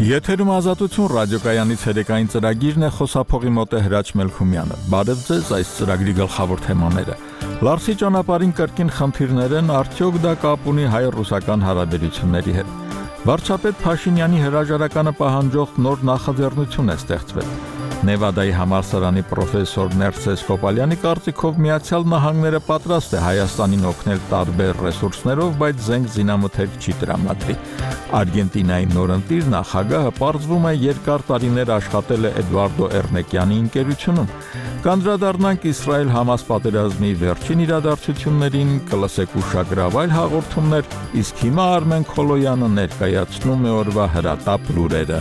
Եթերում ազատություն ռադիոկայանից հերեկային ծրագիրն է, խոսափողի մոտ է Հրաչ Մելքումյանը։ Բարև ձեզ, այս ծրագրի գլխավոր թեմաները։ Լարսի ճանապարհին կրկին խնդիրներ են, արդյոք դա կապ ունի հայ-ռուսական հարաբերությունների հետ։ Վարչապետ Փաշինյանի հրաժարականը պահանջող նոր նախաձեռնություն է ստեղծվել։ Նևադայի համալսարանի պրոֆեսոր Ներսես Կոպալյանի կարծիքով Միացյալ Նահանգները պատրաստ է Հայաստանին օգնել տարբեր ռեսուրսներով, բայց զենք զինամթերք չի տրամադրի։ Արգենտինայի նորընտիր նախագահը պարզվում է երկար տարիներ աշխատել է Էդվարդո Էրնեկյանի ընկերությունում։ Կանդրադառնանք Իսրայել-Համաս պատերազմի վերջին իրադարձություններին, կլսեք ուշագրավ այլ հաղորդումներ, իսկ հիմա Արմեն Քոլոյանը ներկայացնում է օրվա հրատապ լուրերը։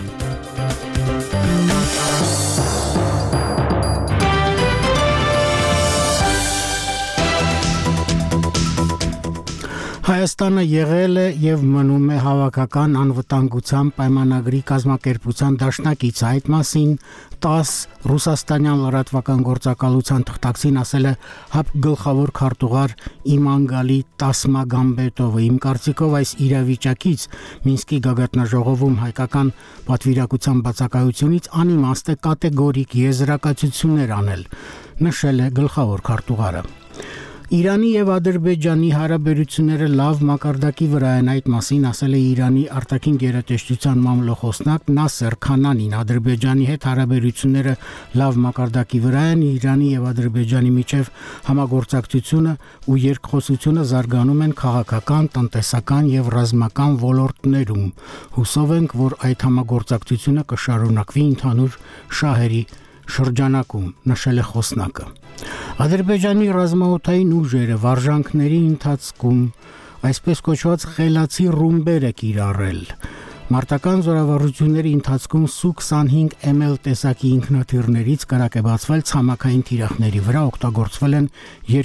Հայաստանը եղել է եւ մնում է հավաքական անվտանգության պայմանագրի կազմակերպության դաշնակից։ Այդ մասին 10 ռուսաստանյան լրատվական գործակալության թղթակցին ասել է ՀԱՊ գլխավոր քարտուղար Իմանգալի Տասմագամբետովը։ Իմ կարծիքով այս իրավիճակից Մինսկի գագաթնաժողովում հայկական պատվիրակության բացակայությունից անիմաստ է կատեգորիկ եզրակացություններ անել, նշել է գլխավոր քարտուղարը։ Իրանի եւ Ադրբեջանի հարաբերությունները լավ մակարդակի վրա են, այդ մասին ասել է Իրանի արտաքին գերատեսչության մամլոխոսնակ Նասեր Քանանին։ Ադրբեջանի հետ հարաբերությունները լավ մակարդակի վրա են, Իրանի եւ Ադրբեջանի միջև համագործակցությունը ու երկխոսությունը զարգանում են քաղաքական, տնտեսական եւ ռազմական ոլորտներում։ Հուսով ենք, որ այդ համագործակցությունը կշարունակվի ընդհանուր շահերի շրջանակում, նշել է խոսնակը։ Ադրբեջանի ռազմաօդային ուժերը վարժանքների ընթացքում այսպես կոչված խելացի ռումբեր է կիրառել։ Մարտական զորավարժությունների ընթացքում Su-25ML տեսակի ինքնաթիռներից կրակ է բացվել ցամաքային թիրախների վրա, օգտագործվել են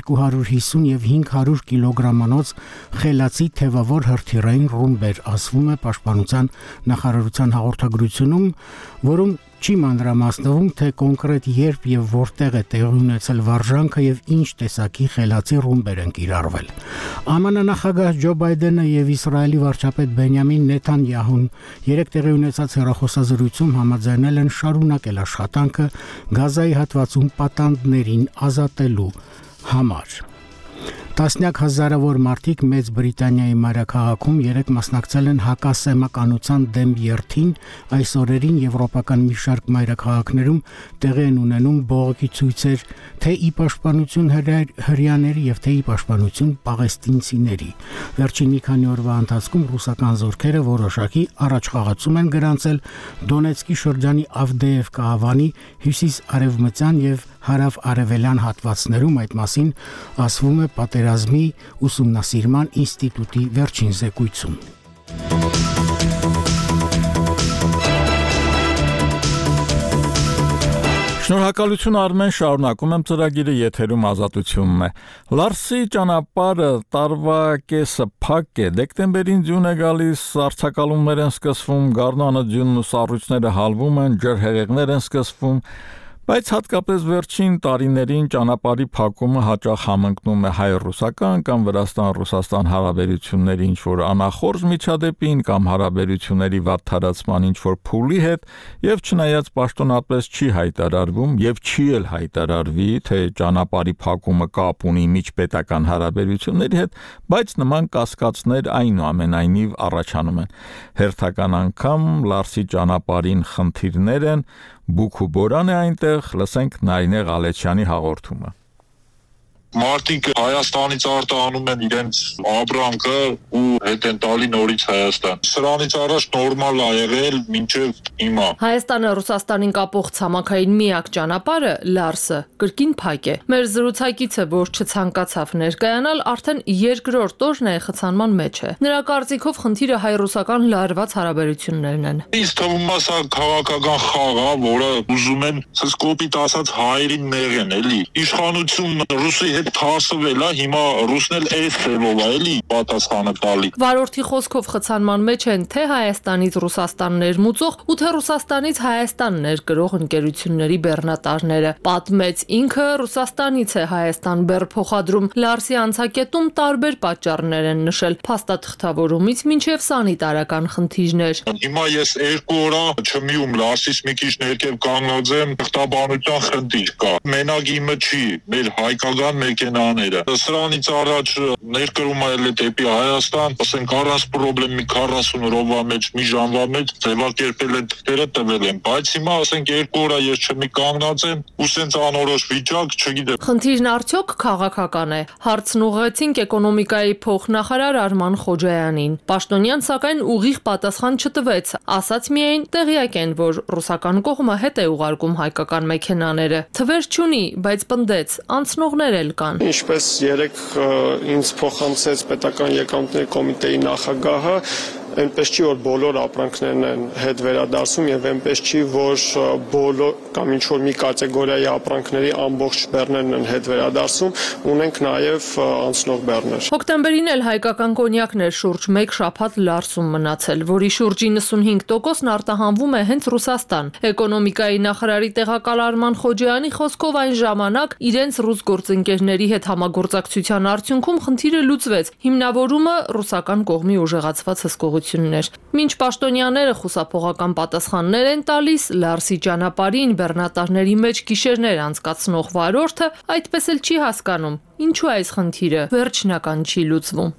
250 եւ 500 կիլոգրամանոց խելացի թևավոր հրթիռային ռումբեր, ասվում է Պաշտպանության նախարարության հաղորդագրությունում, որում չի մանրամասնվում, թե կոնկրետ երբ եւ որտեղ է տեղի ունեցել վարժանքը եւ ինչ տեսակի խելացի ռումբեր են կիրառվել։ ԱՄՆ նախագահ Ջո Բայդենը եւ Իսրայելի վարչապետ Բենյամին Նեթանյահուն երեք տեղի ունեցած հեռախոսազրույցում համաձայնել են շարունակել աշխատանքը Գազայի հատվածում պատանդներին ազատելու համար։ Տասնյակ հազարավոր մարդիկ Մեծ Բրիտանիայի մայրաքաղաքում երեկ մասնակցել են հակասեմականության դեմ երթին։ Այս օրերին եվրոպական մի շարք մայրաքաղաքներում տեղի են ունենում բողոքի ցույցեր թե ի պաշտպանություն հրեաների եւ թե ի պաշտպանություն պաղեստինցիների։ Վերջին մի քանի օրվա ընթացքում ռուսական զորքերը որոշակի առաջխաղացում են գրանցել Դոնեցկի շրջանի Ավդեևկա ավանի հյուսիս-արևմտյան եւ հարավ-արևելյան հատվածներում, այդ մասին ասվում է պատերազմի ուսումնասիրման ինստիտուտի վերջին զեկույցում։ Շնորհակալություն Արմեն, շարունակում եմ ծրագիրը, եթերում ազատությունն է։ Լարսի ճանապարհը տարվա կեսը փակ է, դեկտեմբերին ձյուն է գալիս, արձակալումներ են սկսվում, գարնանը ձյունն ու սառույցները հալվում են, ջրհեղեղներ են սկսվում, բայց հատկապես վերջին տարիներին ճանապարհի փակումը հաճախ համընկնում է հայ-ռուսական կամ Վրաստան-Ռուսաստան հարաբերությունների ինչ-որ անախորժ միջադեպին կամ հարաբերությունների վատթարացման ինչ-որ փուլի հետ, եւ չնայած պաշտոնապես չի հայտարարվում եւ չի էլ հայտարարվի, թե ճանապարհի փակումը կապ ունի միջպետական հարաբերությունների հետ, բայց նման կասկածներ այնուամենայնիվ առաջանում են։ Հերթական անգամ Լարսի ճանապարհին խնդիրներ են, Բուք ու բորան է այնտեղ, լսենք Նարինե Ղալեչյանի հաղորդումը։ Մարդիկ Հայաստանից արտահանում են իրենց ապրանքը ու հետ են տալի նորից Հայաստան։ Սրանից առաջ նորմալ ա եղել մինչև հիմա։ Հայաստանը Ռուսաստանին կապող ցամաքային միակ ճանապարհը Լարսը կրկին փակ է։ Մեր զրուցակիցը, որ չցանկացավ ներկայանալ, արդեն երկրորդ օրն է խցանման մեջ է։ Նրա կարծիքով խնդիրը հայ-ռուսական լարված հարաբերություններն են։ Ինձ թվում է սա քաղաքական խաղ է, որը ուզում են սկոպիտ ասած հայերին նեղեն, էլի։ Իշխանություն ռուսի հետ թարսվել է, հիմա ռուսն էլ այս ձևով է էլի պատասխանը տալի։ Վարորդի խոսքով խցանման մեջ են թե Հայաստանից Ռուսաստան ներմուծող ու թե Ռուսաստանից Հայաստան ներկրող ընկերությունների բեռնատարները։ Պատմեց ինքը Ռուսաստանից է Հայաստան բեռ փոխադրում։ Լարսի անցակետում տարբեր պատճառներ են նշել՝ փաստաթղթավորումից մինչև սանիտարական խնդիրներ։ Հիմա ես 2 օր չմիում Լարսից մի քիչ ներքև կանգնած եմ, թղթաբանության խնդիր կա։ Մենակ իմը չի, մեր հայկական մեքենաները։ Սրանից առաջ ներկրում է դեպի Հայաստան, ասենք առանց պրոբլեմ մի 40 րոպե մեջ, մի ժամվա մեջ ձևակերպել են թղթերը տվել են, բայց հիմա ասենք 2 օր ես չմի կանգնած եմ ու սենց անորոշ վիճակ, չգիտեմ։ Խնդիրն արդյոք քաղաքական է։ Հարցն ուղղեցինք էկոնոմիկայի փոխնախարար Արման Խոջայանին։ Պաշտոնյան սակայն ուղիղ պատասխան չտվեց, ասաց միայն տեղյակ են, որ ռուսական կողմը հետ է ուղարկում հայկական մեքենաները։ Թվեր չունի, բայց պնդեց, անցնողներ էլ կան։ Ինչպես երեք ինձ փոխանցեց պետական եկամուտների կոմիտեի նախագահը, այնպես չի, որ բոլոր ապրանքներն են հետ վերադարձում եւ այնպես չի, որ բոլոր կամ ինչ որ մի կատեգորիայի ապրանքների ամբողջ բեռներն են հետ վերադարձում, ունենք նաեւ անցնող բեռներ։ Հոկտեմբերին էլ հայկական կոնյակներ շուրջ 1 շաբաթ Լարսում մնացել, որի շուրջ 95%-ն արտահանվում է հենց Ռուսաստան։ Էկոնոմիկայի նախարարի տեղակալ Արման Խոջայանի խոսքով այն ժամանակ իրենց ռուս գործընկերների հետ համագործակցության արդյունքում խնդիրը լուծվեց։ Հիմնավորումը ռուսական կողմի ուժեղացված հսկողություններ։ Մինչ պաշտոնյաները խուսափողական պատասխաններ են տալիս, Լարսի ճանապարհին բեռնատարների մեջ գիշերներ անցկացնող վարորդը այդպես էլ չի հասկանում, ինչու այս խնդիրը վերջնական չի լուծվում։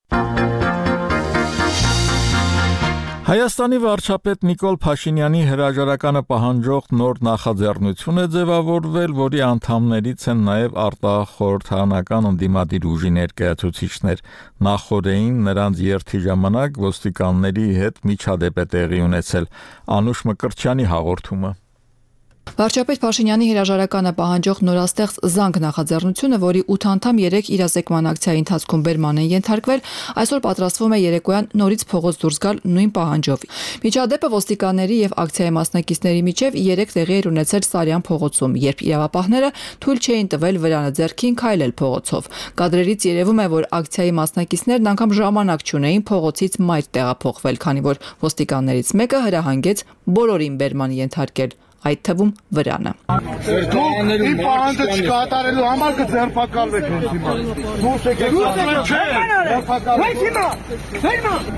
Հայաստանի վարչապետ Նիկոլ Փաշինյանի հրաժարականը պահանջող նոր նախաձեռնություն է ձևավորվել, որի անդամներից են նաև արտախորհրդարանական ընդդիմադիր ուժի ներկայացուցիչներ։ Նախորդին նրանց երթի ժամանակ ոստիկանների հետ միջադեպ է տեղի ունեցել։ Անուշ Մկրտչյանի հաղորդումը։ Վարչապետ Փաշինյանի հրաժարականը պահանջող նորաստեղծ զանգ նախաձեռնությունը, որի 8 անդամ 3 իրազեկման ակցիայի ընթացքում բերման են ենթարկվել, այսօր պատրաստվում է երեկոյան նորից փողոց դուրս գալ նույն պահանջով։ Միջադեպը ոստիկանների եւ ակցիայի մասնակիցների միջև 3 տեղի էր ունեցել Սարյան փողոցում, երբ իրավապահները թույլ չէին տվել վրանը ձեռքին քայլել փողոցով։ Կադրերից երևում է, որ ակցիայի մասնակիցներն անգամ ժամանակ չունեին փողոցից մայր տեղափոխվել, քանի որ ոստիկաններից մեկը հրահանգեց բոլորին բերման ենթարկել, այդ թվում վրանը։ Իմ պահանջը չկատարելու համար կձերբակալվեք հենց հիմա։ Դուրս եկեք։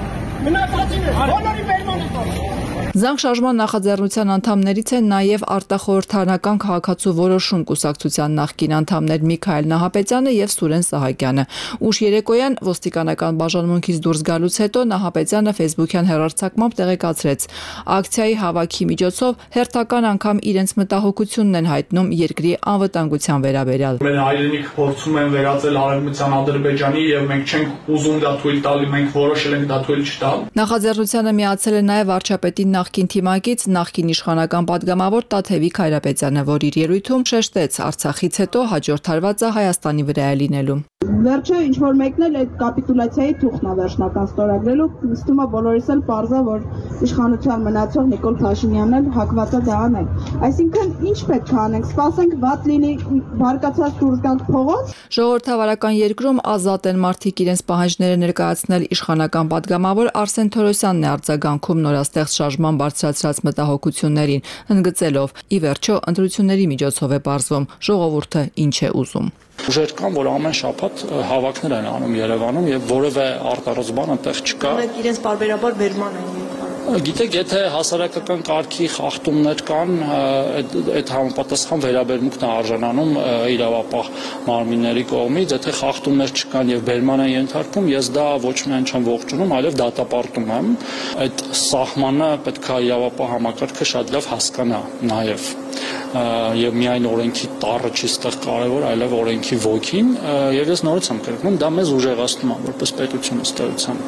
Զանգ շարժման նախաձեռնության անդամներից են նաև արտախորհրդարանական քաղաքացու որոշում կուսակցության նախկին անդամներ Միքայել Նահապետյանը եւ Սուրեն Սահակյանը։ Ուշ երեկոյան ոստիկանական բաժանմունքից դուրս գալուց հետո Նահապետյանը Facebook-յան հեռարձակմամբ տեղեկացրեց. ակցիայի հավաքի միջոցով հերթական անգամ իրենց մտահոգությունն են հայտնում երկրի անվտանգության վերաբերյալ։ Մեր հայրենիքը փորձում են վերածել արևմտյան Ադրբեջանի եւ մենք չենք ուզում դա թույլ տալ, մենք որոշել ենք դա թույլ չտալ։ Նախաձեռնությանը միացել է նաև վարչապետի նախկին թիմակից նախկին իշխանական падգամավոր Տաթևիկ Հայրապետյանը, որ իր ելույթում շեշտեց Արցախից հետո հաջորդ հարվածը Հայաստանի վրա է լինելու։ Վերջը ինչ որ մեկն էլ այդ կապիտուլյացիայի թուղթն է վերջնական ստորագրելու, նստում է բոլորիս էլ պարզա, որ իշխանության մնացող Նիկոլ Փաշինյանն էլ հակված է դա անել։ Այսինքն ինչ պետք է անենք, սպասենք վատ լինի, բարկացած դուրս գանք փողոց։ Ժողովրդավարական երկրում ազատ են մարդիկ իրենց պահանջները ներկայացնել իշխանական падգամավոր Արսեն Թորոսյանն է արձագանքում նորաստեղծ շարժման բարձրացրած մտահոգություններին, ընդգծելով՝ ի վերջո ընտրությունների միջոցով է պարզվում ժողովուրդը ինչ է ուզում։ Ուժեր կան, որ ամեն շաբաթ հավաքներ են անում Երևանում եւ որևէ արտարոց բան այնտեղ չկա։ Որոնք իրենց բարբերաբար բերման են եկել։ Գիտեք, եթե հասարակական կարգի խախտումներ կան, այդ համապատասխան վերաբերմունքն է արժանանում իրավապահ մարմինների կողմից, եթե խախտումներ չկան եւ բերման են ենթարկվում, ես դա ոչ միայն չեմ ողջունում, այլև դատապարտում եմ։ Այդ սահմանը պետք է իրավապահ համակարգը շատ լավ հասկանա նաեւ։ Եվ միայն օրենքի տառը չի ստեղ կարևոր, այլև օրենքի ոգին, եւ ես նորից եմ կրկնում, դա մեզ ուժեղացնում է որպես պետություն ըստեյության։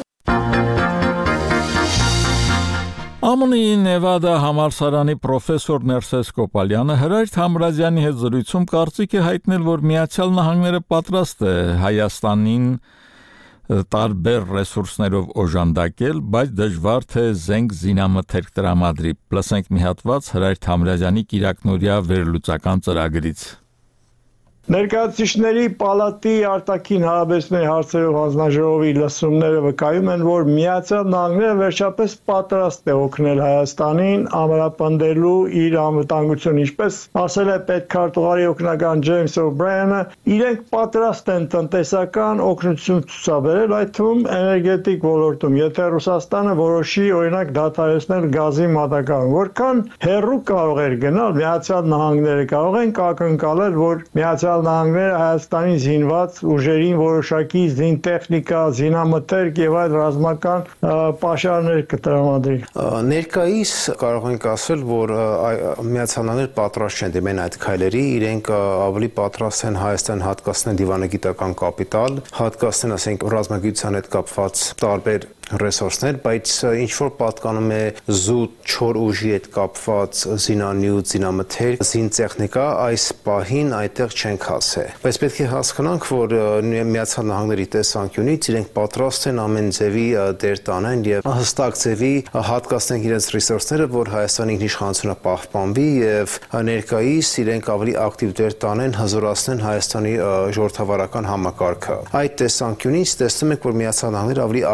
ԱՄՆ-ի Նևադա համալսարանի պրոֆեսոր Ներսես Կոպալյանը Հրայր Թամրազյանի հետ զրույցում կարծիք է հայտնել, որ Միացյալ Նահանգները պատրաստ է Հայաստանին տարբեր ռեսուրսներով օժանդակել, բայց դժվար թե զենք զինամթերք տրամադրի։ Լսենք մի հատված Հրայր Թամրազյանի կիրակնօրյա վերլուծական ծրագրից։ Ներկայացուցիչների պալատի արտաքին հարաբերությունների հարցերով հանձնաժողովի լսումները վկայում են, որ Միացյալ Նահանգները վերջապես պատրաստ է օգնել Հայաստանին ամրապնդելու իր անվտանգությունը, ինչպես ասել է պետքարտուղարի օգնական Ջեյմս Օ'Բրայանը, իրենք պատրաստ են տնտեսական օգնություն ցուցաբերել, այդ թվում էներգետիկ ոլորտում, եթե Ռուսաստանը որոշի օրինակ դադարեցնել գազի մատակարարումը, որքան հեռու կարող էր գնալ Միացյալ Նահանգները, կարող են ակնկալել, որ Միացյալ Նահանգները Հայաստանի զինված ուժերին որոշակի զինտեխնիկա, զինամթերք եւ այլ ռազմական պաշարներ կտրամադրի։ Ներկայիս կարող ենք ասել, որ Միացյալ Նահանգները պատրաստ չեն դիմեն այդ քայլերի, իրենք ավելի պատրաստ են Հայաստան հատկացնել դիվանագիտական կապիտալ, հատկացնել, ասենք, ռազմագիտության հետ կապված տարբեր ռեսուրսներ, բայց ինչ որ պատկանում է զուտ չոր ուժի հետ կապված զինանյութ, զինամթերք, զինտեխնիկա, այս պահին այդտեղ չենք հասել։ Բայց պետք է հասկանանք, որ Միացյալ Նահանգների տեսանկյունից իրենք պատրաստ են ամեն ձևի դեր տանեն եւ հստակ ձևի հատկացնեն իրենց ռեսուրսները, որ Հայաստանի ինքնիշխանությունը պահպանվի եւ ներկայիս իրենք ավելի ակտիվ դեր տանեն, հզորացնեն Հայաստանի ժողովրդավարական համակարգը։ Այդ տեսանկյունից տեսնում ենք, որ Միացյալ Նահանգները ավելի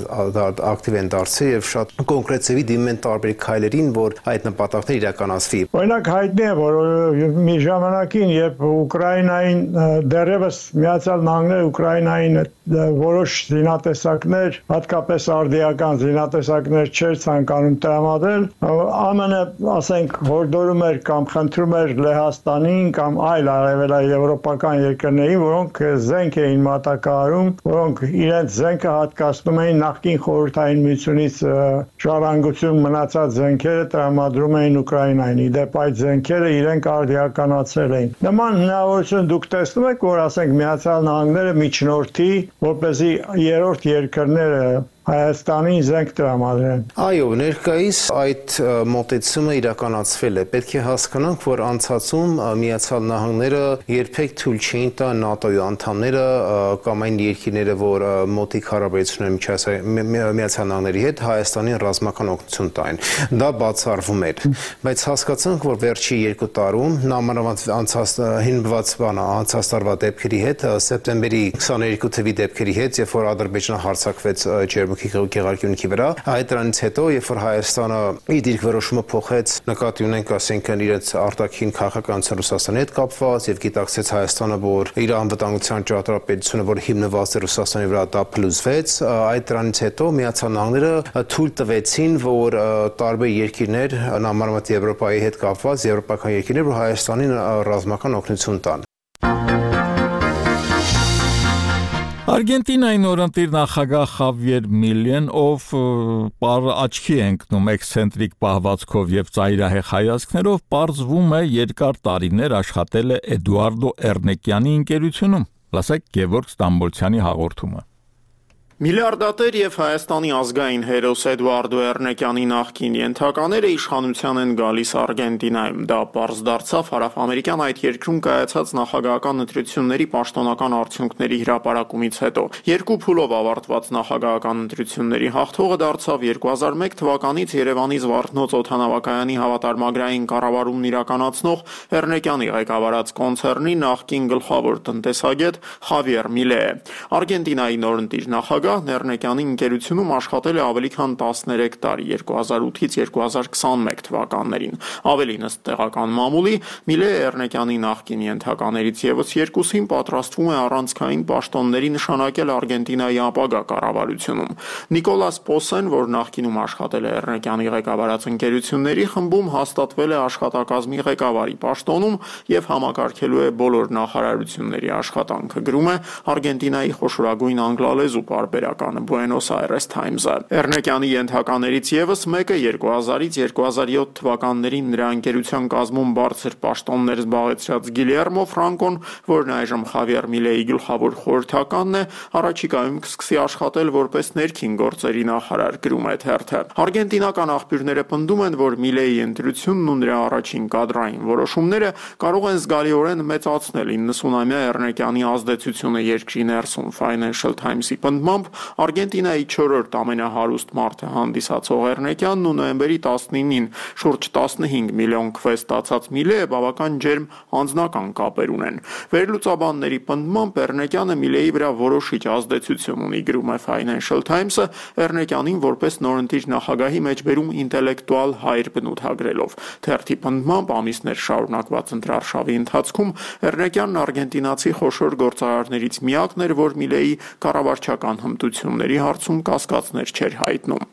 ակտիվ են դարձել եւ շատ կոնկրետ ձևի դիմում են տարբեր քայլերին, որ այդ նպատակները իրականացվի։ Օրինակ հայտնի է, որ մի ժամանակին, երբ Ուկրաինային դեռևս Միացյալ Նահանգները Ուկրաինային որոշ զինատեսակներ, հատկապես արդիական զինատեսակներ չէր ցանկանում տրամադրել, ԱՄՆ-ը, ասենք, հորդորում էր կամ խնդրում էր Լեհաստանին կամ այլ արևելաեվրոպական երկրներին, որոնք զենք էին մատակարարում, որոնք իրենց զենքը հատկացնում էին նախկին խորհրդային միությունից ժառանգություն մնացած զենքերը տրամադրում էին Ուկրաինային։ Իդեպ այդ զենքերը իրենք արդիականացրել էին։ Նման հնարավորություն դուք տեսնում եք, որ ասենք Միացյալ Նահանգները միջնորդի, որպեսզի երրորդ երկրները Հայաստանին զենք տրամադրեն։ Այո, ներկայիս այդ մոտեցումը իրականացվել է։ Պետք է հասկանանք, որ անցածում Միացյալ Նահանգները երբեք թույլ չէին տա ՆԱՏՕ-ի անդամները կամ այն երկիրները, որ մոտիկ հարաբերություն ունեն Միացյալ Նահանգների հետ, Հայաստանին ռազմական օգնություն տային։ Դա բացառվում էր։ Բայց հասկացանք, որ վերջի 2 տարում նամանավանդ անցած տարվա դեպքերի հետ, սեպտեմբերի 22 թվականի դեպքերի հետ, երբ որ Ադրբեջանը հարձակվեց Գեղարքյունիքի վրա, այդ դրանից հետո, երբ որ Հայաստանը իր դիրքորոշումը փոխեց, նկատի ունենք, ասենք, իրենց արտաքին քաղաքականության Ռուսաստանի հետ կապված եւ գիտակցեց Հայաստանը, որ իր անվտանգության ճարտարապետությունը, որ հիմնված է Ռուսաստանի վրա, դա փլուզվեց, այդ դրանից հետո Միացյալ Նահանգները թույլ տվեցին, որ տարբեր երկիրներ, նամանավանդ Եվրոպայի հետ կապված եվրոպական երկիրներ, որ Հայաստանին ռազմական օգնություն տան։ Արգենտինայի նորընտիր նախագահ Խավիեր Միլեն, ով պար աչքի է ընկնում էքսցենտրիկ պահվածքով եւ ծայրահեղ հայացքներով, պարզվում է երկար տարիներ աշխատել է Էդուարդո Էրնեկյանի ընկերությունում։ Լսեք Գևորգ Ստամբոլցյանի հաղորդումը։ Միլիարդատեր եւ Հայաստանի ազգային հերոս Էդուարդո Էրնեկյանի նախկին ենթակաները իշխանության են գալիս Արգենտինայում։ Դա պարզ դարձավ հարավամերիկյան այդ երկրում կայացած նախագահական ընտրությունների պաշտոնական արդյունքների հրապարակումից հետո։ 2 փուլով ավարտված նախագահական ընտրությունների հաղթողը դարձավ 2001 թվականից Երևանի Զվարթնոց օդանավակայանի հավատարմագրային կառավարումն իրականացնող Էրնեկյանի ղեկավարած կոնցեռնի նախկին գլխավոր տնտեսագետ Խավիեր Միլեը։ Արգենտինայի նորընտիր նախագահ Էրնեկյանի ընկերությունում աշխատել է ավելի քան 13 տարի 2008-ից 2021 թվականներին։ Ավելին ըստ տեղական մամուլի, Միլեը Էրնեկյանի նախկին ենթականերից եւս 2-ին պատրաստվում է առանցքային պաշտոնների նշանակել Արգենտինայի ապագա կառավարությունում։ Նիկոլաս Պոսեն, որ նախկինում աշխատել է Էրնեկյանի ղեկավարած ընկերությունների խմբում, հաստատվել է աշխատակազմի ղեկավարի պաշտոնում եւ համակարգելու է բոլոր նախարարությունների աշխատանքը, գրում է Արգենտինայի խոշորագույն անգլալեզու պարբերականը Buenos Aires Times-ը։ Էրնեկյանի ենթականերից եւս մեկը 2000-ից 2007 թվականներին նրա ընկերության կազմում բարձր պաշտոններ զբաղեցրած Գիլերմո Ֆրանկոն, որն այժմ Խավիեր Միլեի գլխավոր խորհրդականն է, առաջիկայում կսկսի աշխատել որպես ներքին գործերի նախարար, գրում է թերթը։ Արգենտինական աղբյուրները պնդում են, որ Միլեի ընտրությունն ու նրա առաջին կադրային որոշումները կարող են զգալիորեն մեծացնել 90-ամյա Էրնեկյանի ազդեցությունը երկրի ներսում։ Financial Times-ի պնդմամբ համոզմամբ Արգենտինայի 4-րդ ամենահարուստ մարդը հանդիսացող Էռնեկյանն ու նոյեմբերի 19-ին շուրջ 15 միլիոն քվե ստացած Միլեը բավական ջերմ անձնական կապեր ունեն։ Վերլուծաբանների պնդմամբ Էռնեկյանը Միլեի վրա որոշիչ ազդեցություն ունի, գրում է Financial Times-ը, Էռնեկյանին որպես նորընտիր նախագահի մեջ բերում ինտելեկտուալ հայր բնութագրելով։ Թերթի պնդմամբ ամիսներ շարունակված ընտրարշավի ընթացքում Էռնեկյանն արգենտինացի խոշոր գործարարներից միակն էր, որ Միլեի կառավարչական հմտությունների հարցում կասկածներ չէր հայտնում։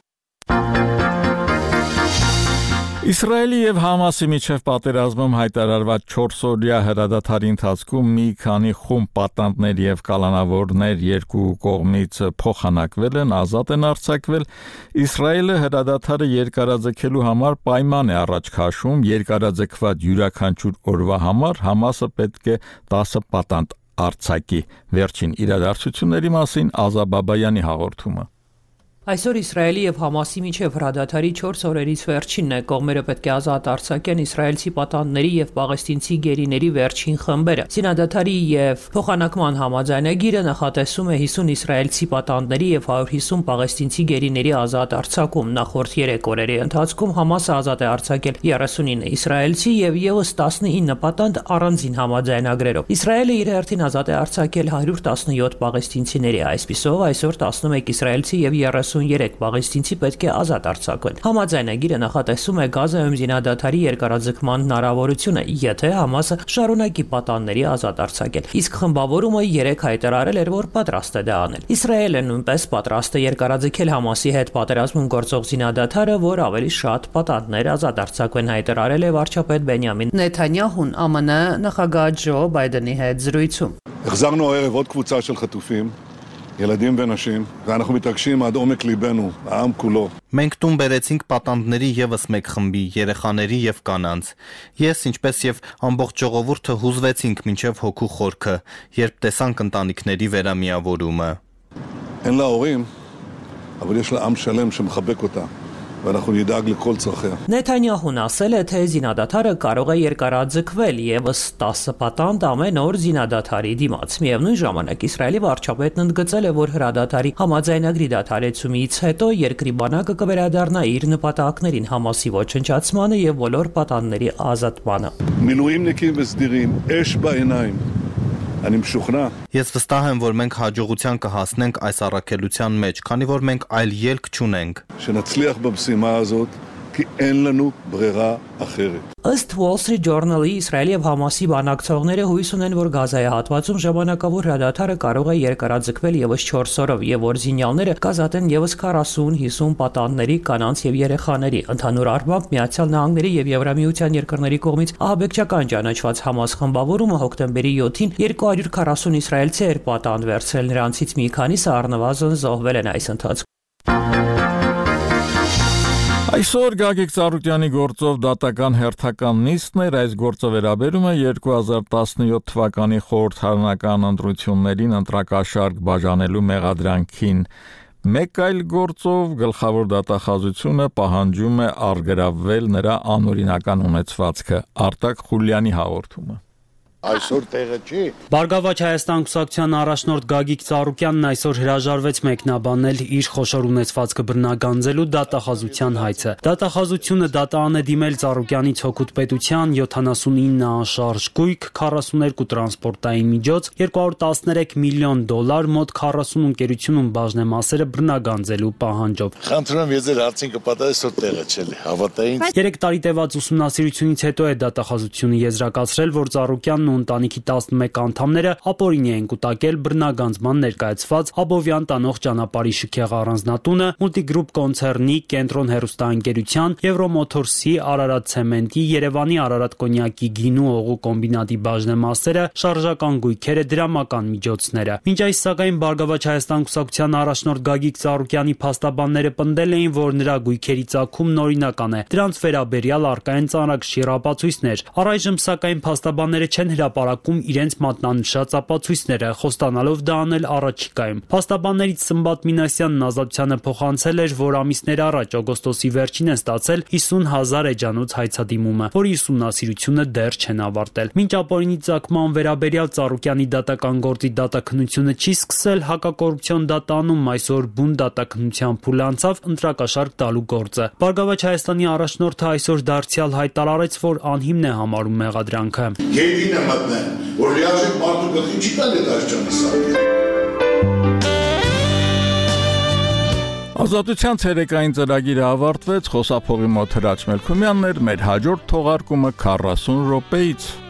Իսրայելի եւ Համասի միջև պատերազմում հայտարարված 4-օրյա հրադադարի ընթացքում մի քանի խումբ պատանդներ եւ կալանավորներ երկու կողմից փոխանակվել են, ազատ են արձակվել։ Իսրայելը հրադադարը երկարաձգելու համար պայման է առաջ քաշում, երկարաձգված յուրաքանչյուր օրվա համար Համասը պետք է 10 պատանդ արձակի։ Վերջին իրադարձությունների մասին Ազա Բաբայանի հաղորդումը։ Այսօր Իսրայելի եւ Համասի միջև հրադադարի 4 օրերից վերջինն է։ Կողմերը պետք է ազատ արձակեն իսրայելցի պատանդների եւ պաղեստինցի գերիների վերջին խմբերը։ Զինադադարի եւ փոխանակման համաձայնագիրը նախատեսում է 50 իսրայելցի պատանդների եւ 150 պաղեստինցի գերիների ազատ արձակում։ Նախորդ 3 օրերի ընթացքում Համասը ազատ է արձակել 39 իսրայելցի եւ եւս 19 պատանդ առանձին համաձայնագրերով։ Իսրայելը իր հերթին ազատ է արձակել 117 պաղեստինցիների։ Այսպիսով այսօր 11 իսրայելցի եւ 33 պաղեստինցի պետք է ազատ արձակվեն։ Համաձայնագիրը նախատեսում է Գազայում զինադադարի երկարաձգման հնարավորությունը, եթե Համասը շարունակի պատանդների ազատ արձակել։ Իսկ խմբավորումը 3 հայտարարել էր, որ պատրաստ է դա անել։ Իսրայելը նույնպես պատրաստ է երկարաձգել Համասի հետ պատերազմում գործող զինադադարը, որ ավելի շատ պատանդներ ազատ արձակվեն, հայտարարել է վարչապետ Բենյամին Նեթանյահուն ԱՄՆ նախագահ Ջո Բայդենի հետ զրույցում։ החזרנו הערב עוד קבוצה של חטופים, ילדים ונשים, ואנחנו מתרגשים עד עומק ליבנו, העם כולו. Մենք տուն բերեցինք պատանդների եւս մեկ խմբի, երեխաների եւ կանանց։ Ես, ինչպես եւ ամբողջ ժողովուրդը հուզվեցինք մինչեւ հոգու խորքը, երբ տեսանք ընտանիքների վերամիավորումը։ אין לה הורים, אבל יש לה עם שלם שמחבק אותה. ואנחנו נדאג לכל צרכיה. Նեթանյահուն ասել է, թե զինադադարը կարող է երկարաձգվել եւս 10 պատանդ ամեն օր զինադադարի դիմաց։ Միևնույն ժամանակ Իսրայելի վարչապետն ընդգծել է, որ հրադադարի համաձայնագրի դադարեցումից հետո երկրի բանակը կվերադառնա իր նպատակներին՝ Համասի ոչնչացմանը եւ բոլոր պատանդների ազատմանը։ מילואימניקים וסדירים, אש בעיניים. אני משוכנע. Ես վստահ եմ, որ մենք հաջողության կհասնենք այս առաքելության մեջ, քանի որ մենք այլ ելք չունենք։ שנצליח במשימה הזאת, כי אין לנו ברירה אחרת. Ըստ Wall Street Journal-ի Իսրայելի եւ Համասի բանակցողները հույս ունեն, որ Գազայի հատվածում ժամանակավոր հրադադարը կարող է երկարաձգվել եւս 4 օրով եւ որ զինյալները կազատեն եւս 40-50 պատանդների, կանանց եւ երեխաների։ Ընդհանուր առմամբ Միացյալ Նահանգների եւ Եվրամիության երկրների կողմից ահաբեկչական ճանաչված Համաս խմբավորումը հոկտեմբերի 7-ին 240 իսրայելցի պատանդ վերցրել, նրանցից մի քանիսը առնվազն զոհվել են այս ընթացքում։ Այսօր Գագիկ Ծառուկյանի գործով դատական հերթական նիստն էր, այս գործը վերաբերում է 2017 թվականի խորհրդարանական ընտրություններին ընտրակաշարք բաժանելու մեղադրանքին։ Մեկ այլ գործով գլխավոր դատախազությունը պահանջում է առգրավվել նրա անօրինական ունեցվածքը։ Արտակ Խուլյանի հաղորդումը։ Այսօր տեղը չի։ Բարգավաճ Հայաստան կուսակցության առաջնորդ Գագիկ Ծառուկյանն այսօր հրաժարվեց մեկնաբանել իր խոշոր ունեցվածքը բռնագանձելու դատախազության հայցը։ Դատախազությունը դատարան է դիմել Ծառուկյանից հօգուտ պետության 79 անշարժ գույք, 42 տրանսպորտային միջոց, $213 միլիոն, մոտ 40 ընկերությունում բաժնեմասերը բռնագանձելու պահանջով։ Խնդրում եմ, ես ձեր հարցին կպատասխանեմ, այսօր տեղը չէ, հավատային։ 3 տարի տևած ուսումնասիրությունից հետո է դատախազությունը եզրակացրել, որ Ծառուկյանն ու ընտանիքի 11 անդամները ապօրինի են կուտակել բռնագանձման ներկայացված Աբովյան տանող ճանապարհի շքեղ առանձնատունը, Multigroup կոնցեռնի, Կենտրոն հեռուստաընկերության, Եվրոմոթորսի, Արարատ ցեմենտի, Երևանի Արարատ կոնյակի գինու օղու կոմբինատի բաժնեմասերը, շարժական գույքերը, դրամական միջոցները։ Մինչ այս սակայն Բարգավաճ Հայաստան կուսակցության առաջնորդ Գագիկ Ծառուկյանի փաստաբանները պնդել էին, որ նրա գույքերի ծագումն օրինական է։ Դրանց վերաբերյալ առկա են ծանրակշիռ ապացույցներ։ Առայժմ սակայն փաստաբանները չեն հրապարակում իրենց մատնանշած ապացույցները, խոստանալով դա անել առաջիկայում։ Փաստաբաններից Սմբատ Մինասյանն Ազատությանը փոխանցել էր, որ ամիսներ առաջ օգոստոսի վերջին են ստացել 50,000 էջանոց հայցադիմումը, որի ուսումնասիրությունը դեռ չեն ավարտել։ Մինչ ապօրինի ծագման վերաբերյալ Ծառուկյանի դատական գործի դատաքննությունը չի սկսել, հակակոռուպցիոն դատանում այսօր բուն դատաքննության փուլ անցավ ընտրակաշարք տալու գործը։ Բարգավաճ Հայաստանի առաջնորդը այսօր դարձյալ հայտարարեց, որ անհիմն է համարում մեղադրանքը։ Գեյդին է մտնել, որ լիարժեք մարդու գլխին չի տալի դաշճանի սարքը։ Ազատության ցերեկային ծրագիրը ավարտվեց, խոսափողի մոտ Հրաչ Մելքումյանն էր, մեր հաջորդ թողարկումը 40 րոպեից։